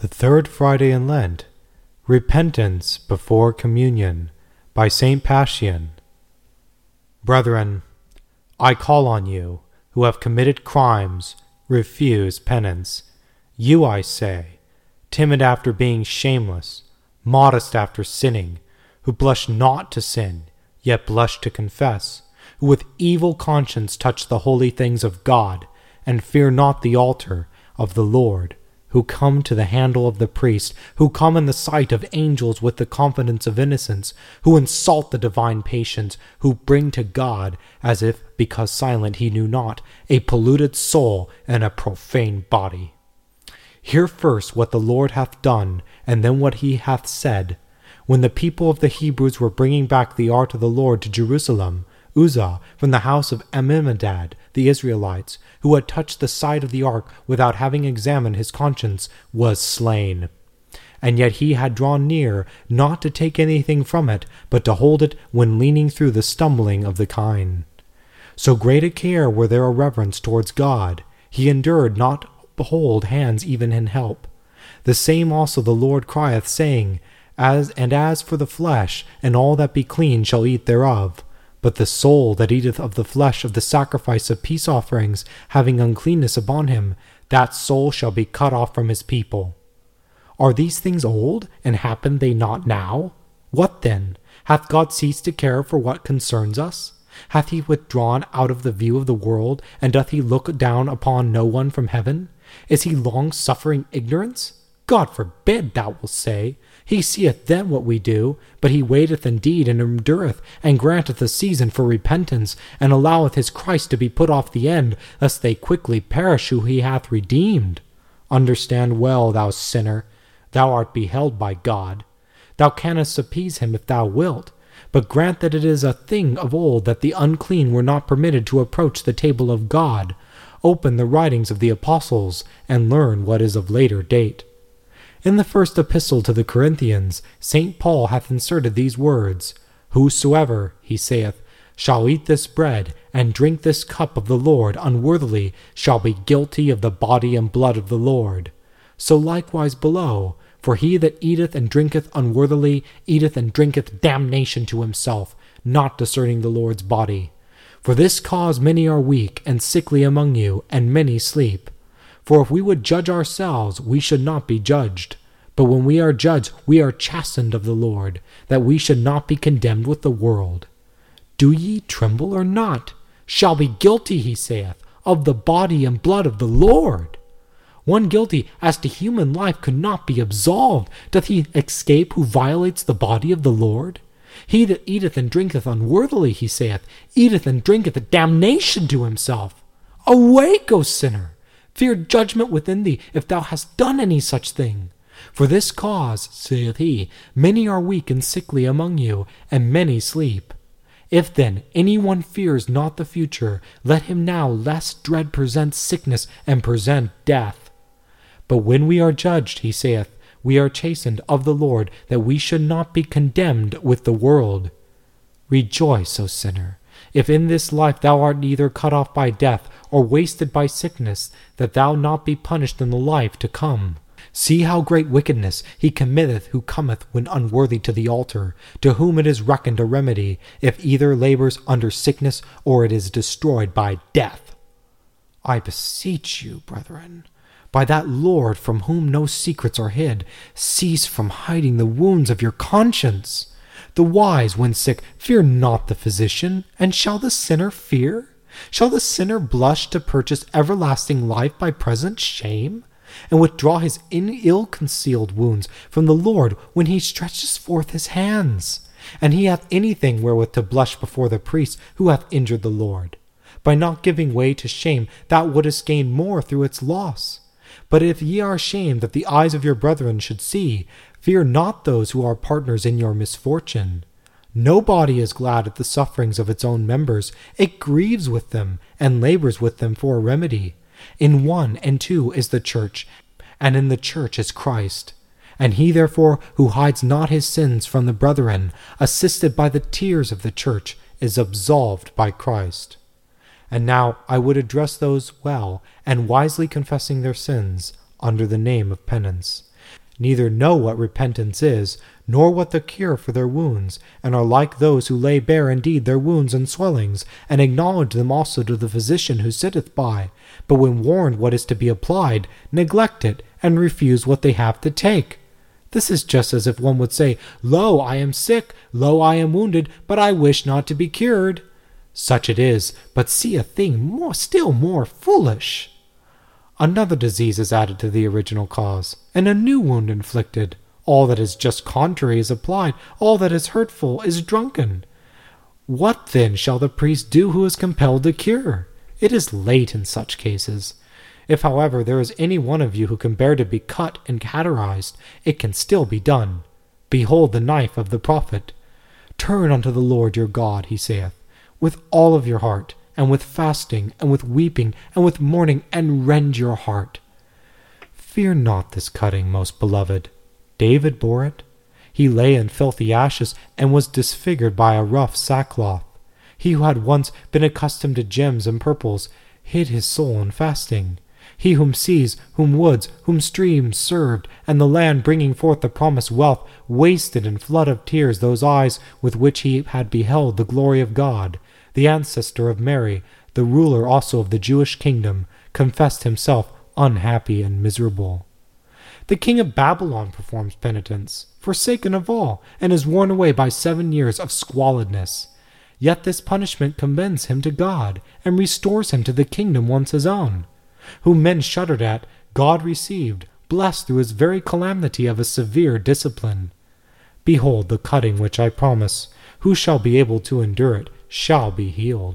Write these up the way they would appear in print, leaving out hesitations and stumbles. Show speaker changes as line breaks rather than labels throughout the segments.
The third Friday in Lent, Repentance before Communion, by St. Pacian. Brethren, I call on you, who have committed crimes, refuse penance. You, I say, timid after being shameless, modest after sinning, who blush not to sin, yet blush to confess, who with evil conscience touch the holy things of God, and fear not the altar of the Lord, who come to the handle of the priest, who come in the sight of angels with the confidence of innocence, who insult the divine patience, who bring to God, as if, because silent he knew not, a polluted soul and a profane body. Hear first what the Lord hath done, and then what he hath said. When the people of the Hebrews were bringing back the ark of the Lord to Jerusalem, Uzzah, from the house of Amminadab, the Israelites, who had touched the side of the ark without having examined his conscience, was slain. And yet he had drawn near, not to take anything from it, but to hold it when leaning through the stumbling of the kine. So great a care were there a reverence towards God, he endured not behold hands even in help. The same also the Lord crieth, saying, As for the flesh, and all that be clean shall eat thereof. But the soul that eateth of the flesh of the sacrifice of peace offerings, having uncleanness upon him, that soul shall be cut off from his people. Are these things old, and happen they not now? What then? Hath God ceased to care for what concerns us? Hath he withdrawn out of the view of the world, and doth he look down upon no one from heaven? Is he long-suffering ignorance? God forbid, thou wilt say. He seeth then what we do, but he waiteth indeed, and endureth, and granteth a season for repentance, and alloweth his Christ to be put off the end, lest they quickly perish who he hath redeemed. Understand well, thou sinner, thou art beheld by God. Thou canst appease him if thou wilt, but grant that it is a thing of old that the unclean were not permitted to approach the table of God. Open the writings of the apostles, and learn what is of later date. In the first epistle to the Corinthians, St. Paul hath inserted these words, Whosoever, he saith, shall eat this bread, and drink this cup of the Lord unworthily, shall be guilty of the body and blood of the Lord. So likewise below, for he that eateth and drinketh unworthily, eateth and drinketh damnation to himself, not discerning the Lord's body. For this cause many are weak and sickly among you, and many sleep. For if we would judge ourselves, we should not be judged. But when we are judged, we are chastened of the Lord, that we should not be condemned with the world. Do ye tremble or not? Shall be guilty, he saith, of the body and blood of the Lord. One guilty as to human life could not be absolved. Doth he escape who violates the body of the Lord? He that eateth and drinketh unworthily, he saith, eateth and drinketh damnation to himself. Awake, O sinner! Fear judgment within thee, if thou hast done any such thing. For this cause, saith he, many are weak and sickly among you, and many sleep. If then any one fears not the future, let him now lest dread present sickness and present death. But when we are judged, he saith, we are chastened of the Lord, that we should not be condemned with the world. Rejoice, O sinner, if in this life thou art either cut off by death, or wasted by sickness, that thou not be punished in the life to come. See how great wickedness he committeth who cometh when unworthy to the altar, to whom it is reckoned a remedy, if either labours under sickness, or it is destroyed by death. I beseech you, brethren, by that Lord from whom no secrets are hid, cease from hiding the wounds of your conscience. The wise, when sick, fear not the physician, and shall the sinner fear? Shall the sinner blush to purchase everlasting life by present shame, and withdraw his ill-concealed wounds from the Lord when he stretches forth his hands? And he hath anything wherewith to blush before the priest who hath injured the Lord. By not giving way to shame, thou wouldest gain more through its loss. But if ye are ashamed that the eyes of your brethren should see, fear not those who are partners in your misfortune. No body is glad at the sufferings of its own members. It grieves with them, and labors with them for a remedy. In one and two is the church, and in the church is Christ. And he therefore who hides not his sins from the brethren, assisted by the tears of the church, is absolved by Christ. And now I would address those well and wisely confessing their sins under the name of penance. neither know what repentance is, nor what the cure for their wounds, and are like those who lay bare indeed their wounds and swellings, and acknowledge them also to the physician who sitteth by, but when warned what is to be applied, neglect it, and refuse what they have to take. This is just as if one would say, Lo, I am sick, lo, I am wounded, but I wish not to be cured. Such it is, but see a thing still more foolish. Another disease is added to the original cause, and a new wound inflicted. All that is just contrary is applied, all that is hurtful is drunken. What then shall the priest do who is compelled to cure? It is late in such cases. If, however, there is any one of you who can bear to be cut and cauterized, it can still be done. Behold the knife of the prophet. Turn unto the Lord your God, he saith, with all of your heart, and with fasting, and with weeping, and with mourning, and rend your heart. Fear not this cutting, most beloved. David bore it. He lay in filthy ashes, and was disfigured by a rough sackcloth. He who had once been accustomed to gems and purples hid his soul in fasting. He whom seas, whom woods, whom streams served, and the land bringing forth the promised wealth, wasted in flood of tears those eyes with which he had beheld the glory of God. The ancestor of Mary, the ruler also of the Jewish kingdom, confessed himself unhappy and miserable. The king of Babylon performs penitence, forsaken of all, and is worn away by 7 years of squalidness. Yet this punishment commends him to God, and restores him to the kingdom once his own. Whom men shuddered at, God received, blessed through his very calamity of a severe discipline. Behold the cutting which I promise. Who shall be able to endure it shall be healed.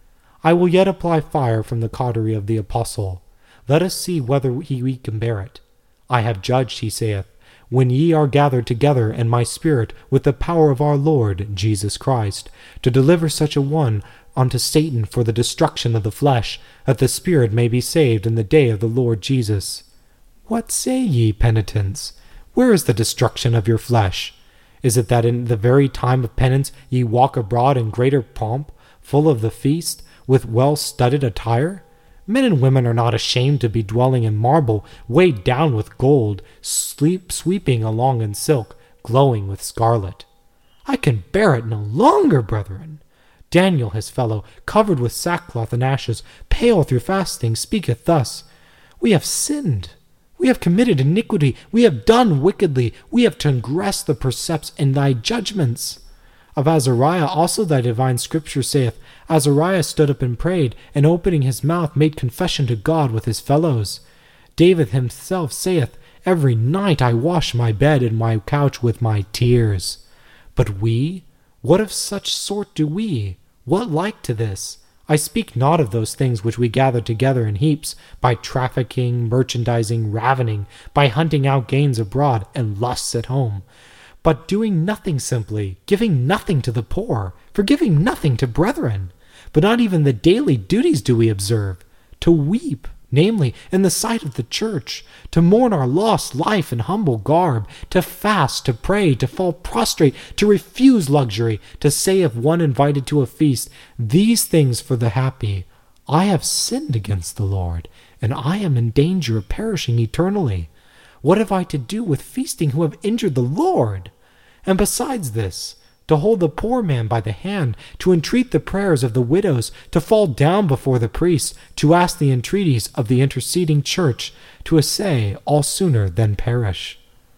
I will yet apply fire from the cautery of the apostle. Let us see whether we can bear it. I have judged, he saith, when ye are gathered together in my spirit with the power of our Lord Jesus Christ, to deliver such a one unto Satan for the destruction of the flesh, that the spirit may be saved in the day of the Lord Jesus. What say ye, penitents? Where is the destruction of your flesh? Is it that in the very time of penance ye walk abroad in greater pomp, full of the feast, with well-studded attire? Men and women are not ashamed to be dwelling in marble, weighed down with gold, sweeping along in silk, glowing with scarlet. I can bear it no longer, brethren. Daniel his fellow, covered with sackcloth and ashes, pale through fasting, speaketh thus, We have sinned. We have committed iniquity. We have done wickedly. We have transgressed the precepts in thy judgments. Of Azariah also thy divine scripture saith, Azariah stood up and prayed, and opening his mouth made confession to God with his fellows. David himself saith, Every night I wash my bed and my couch with my tears. But we? What of such sort do we? What like to this? I speak not of those things which we gather together in heaps, by trafficking, merchandising, ravening, by hunting out gains abroad, and lusts at home, but doing nothing simply, giving nothing to the poor, forgiving nothing to brethren. But not even the daily duties do we observe. To weep, namely, in the sight of the church, to mourn our lost life in humble garb, to fast, to pray, to fall prostrate, to refuse luxury, to say of one invited to a feast, These things for the happy. I have sinned against the Lord, and I am in danger of perishing eternally. What have I to do with feasting who have injured the Lord? And besides this, to hold the poor man by the hand, to entreat the prayers of the widows, to fall down before the priests, to ask the entreaties of the interceding church, to essay all sooner than perish.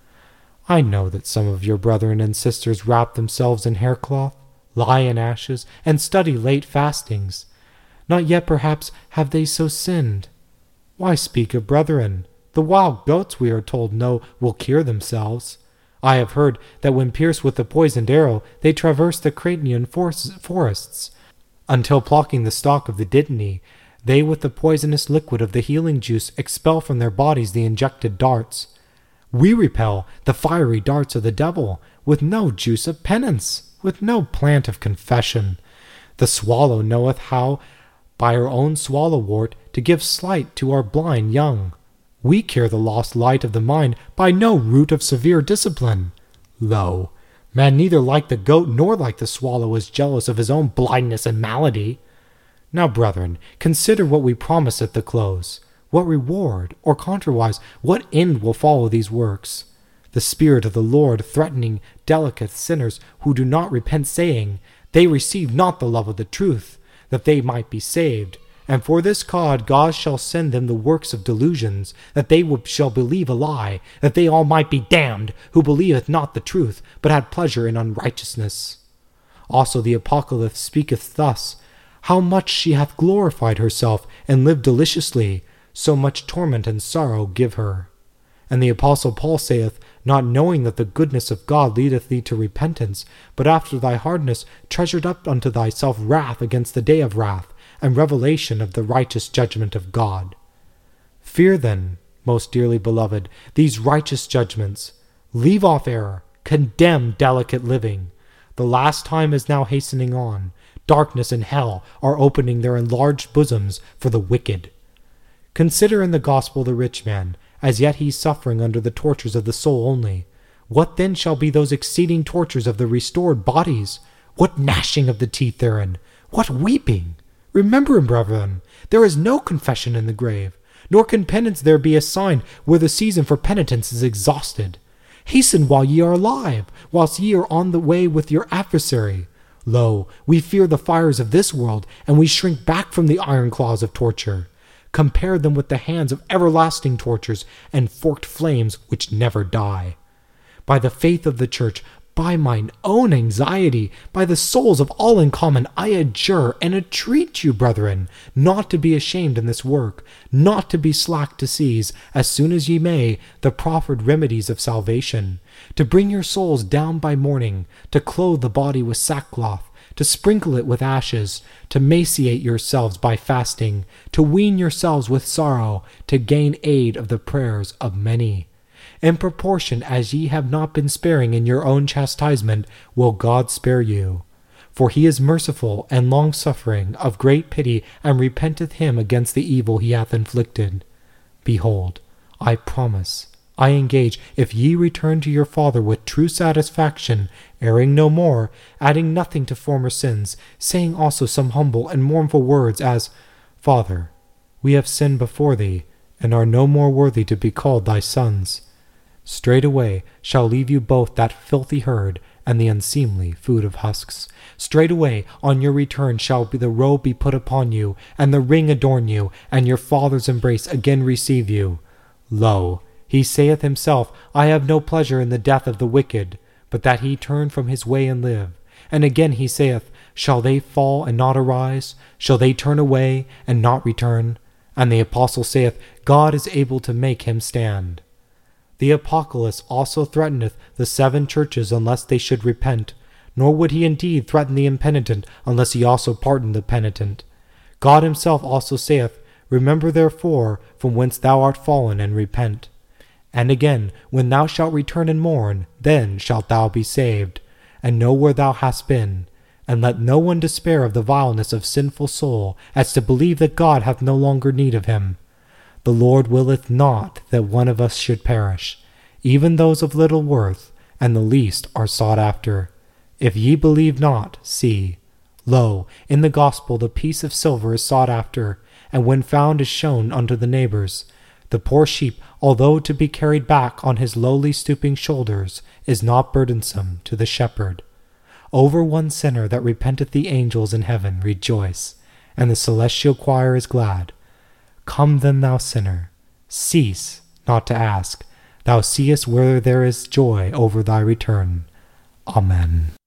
I know that some of your brethren and sisters wrap themselves in haircloth, lie in ashes, and study late fastings. Not yet perhaps have they so sinned. Why speak of brethren? The wild goats, we are told, will cure themselves. I have heard that when pierced with the poisoned arrow, they traverse the Cratonian forests, until plucking the stalk of the dittany, they with the poisonous liquid of the healing juice expel from their bodies the injected darts. We repel the fiery darts of the devil with no juice of penance, with no plant of confession. The swallow knoweth how, by her own swallow-wort, to give slight to our blind young. We cure the lost light of the mind by no root of severe discipline. Lo, man neither like the goat nor like the swallow is jealous of his own blindness and malady. Now, brethren, consider what we promise at the close. What reward, or contrariwise, what end will follow these works? the Spirit of the Lord threatening delicate sinners who do not repent, saying, They receive not the love of the truth, that they might be saved. And for this cause God shall send them the works of delusions, that they shall believe a lie, that they all might be damned, who believeth not the truth, but had pleasure in unrighteousness. Also the Apocalypse speaketh thus, How much she hath glorified herself, and lived deliciously, so much torment and sorrow give her. And the Apostle Paul saith, Not knowing that the goodness of God leadeth thee to repentance, but after thy hardness treasured up unto thyself wrath against the day of wrath, and revelation of the righteous judgment of God. Fear then, most dearly beloved, these righteous judgments. Leave off error, condemn delicate living. The last time is now hastening on. Darkness and hell are opening their enlarged bosoms for the wicked. Consider in the gospel the rich man, as yet he is suffering under the tortures of the soul only. What then shall be those exceeding tortures of the restored bodies? What gnashing of the teeth therein? What weeping? Remember, brethren, there is no confession in the grave, nor can penance there be assigned where the season for penitence is exhausted. Hasten while ye are alive, whilst ye are on the way with your adversary. Lo, we fear the fires of this world, and we shrink back from the iron claws of torture. Compare them with the hands of everlasting tortures and forked flames which never die. By the faith of the Church, by mine own anxiety, by the souls of all in common, I adjure and entreat you, brethren, not to be ashamed in this work, not to be slack to seize, as soon as ye may, the proffered remedies of salvation, to bring your souls down by morning, to clothe the body with sackcloth, to sprinkle it with ashes, to maciate yourselves by fasting, to wean yourselves with sorrow, to gain aid of the prayers of many. In proportion as ye have not been sparing in your own chastisement, will God spare you. For he is merciful and long-suffering, of great pity, and repenteth him against the evil he hath inflicted. Behold, I promise, I engage, if ye return to your Father with true satisfaction, erring no more, adding nothing to former sins, saying also some humble and mournful words, as, Father, we have sinned before thee, and are no more worthy to be called thy sons. Straightway shall leave you both that filthy herd, and the unseemly food of husks. Straightway on your return shall the robe be put upon you, and the ring adorn you, and your Father's embrace again receive you. Lo, he saith himself, I have no pleasure in the death of the wicked, but that he turn from his way and live. And again he saith, Shall they fall and not arise? Shall they turn away and not return? And the apostle saith, God is able to make him stand. The Apocalypse also threateneth the 7 churches unless they should repent, nor would he indeed threaten the impenitent unless he also pardoned the penitent. God himself also saith, Remember therefore from whence thou art fallen, and repent. And again, when thou shalt return and mourn, then shalt thou be saved, and know where thou hast been. And let no one despair of the vileness of sinful soul, as to believe that God hath no longer need of him. The Lord willeth not that one of us should perish. Even those of little worth, and the least, are sought after. If ye believe not, see. Lo, in the gospel the piece of silver is sought after, and when found is shown unto the neighbors. The poor sheep, although to be carried back on his lowly stooping shoulders, is not burdensome to the shepherd. Over one sinner that repenteth the angels in heaven rejoice, and the celestial choir is glad. Come then, thou sinner, cease not to ask. Thou seest where there is joy over thy return. Amen.